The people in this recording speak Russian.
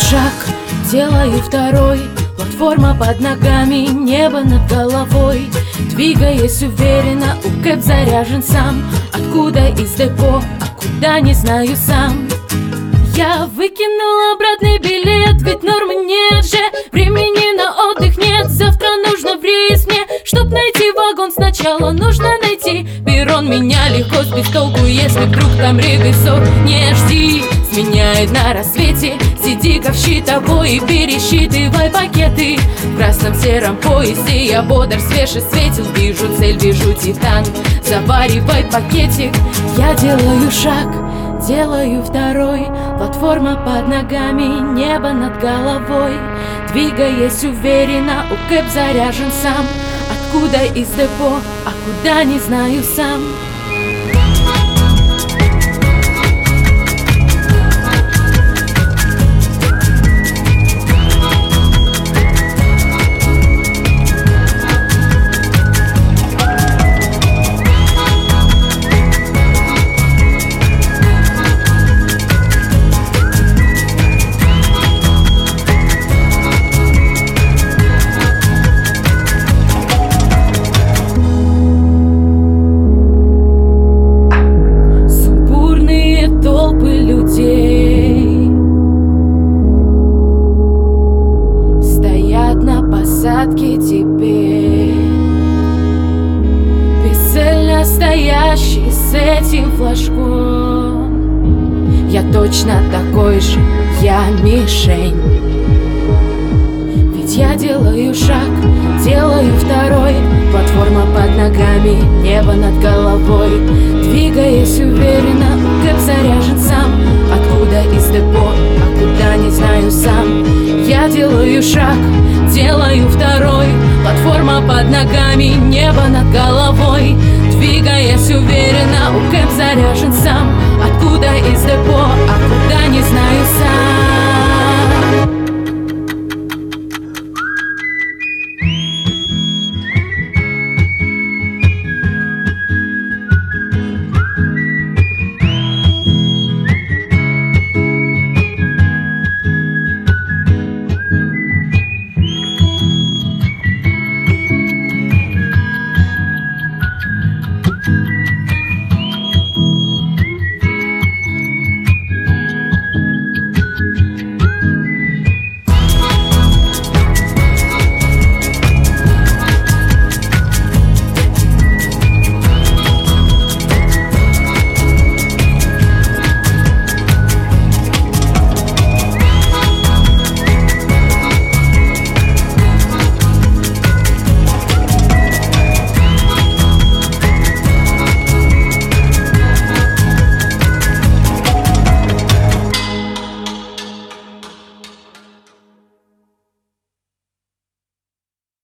шаг, делаю второй. Платформа под ногами, небо над головой. Двигаясь уверенно, УКЭП заряжен сам. Откуда из депо, а куда не знаю сам. Я выкинул обратный билет, ведь нормы нет же. Времени на отдых нет, завтра нужно в рейс мне. Чтоб найти вагон, сначала нужно найти перрон. Меня легко сбить с толку, если вдруг там регрессор. Не жди, сменяет на рассвете. Сиди-ка в щитовой и пересчитывай пакеты. В красном-сером поезде я бодр, свеж и светил. Вижу цель, вижу титан, заваривай пакетик. Я делаю шаг, делаю второй. Платформа под ногами, небо над головой. Двигаясь уверенно, УКЭП заряжен сам. Откуда из депо, а куда не знаю сам. Стоят на посадке теперь, бесцельно стоящий с этим флажком. Я точно такой же, я мишень. Ведь я делаю шаг, делаю второй. Платформа под ногами, небо над головой. Двигаясь уверенно, УКЭП заряжен сам. Откуда из депо, а куда не знаю сам. Я делаю шаг, делаю второй. Платформа под ногами, небо над головой. Двигаясь уверенно, УКЭП заряжен сам.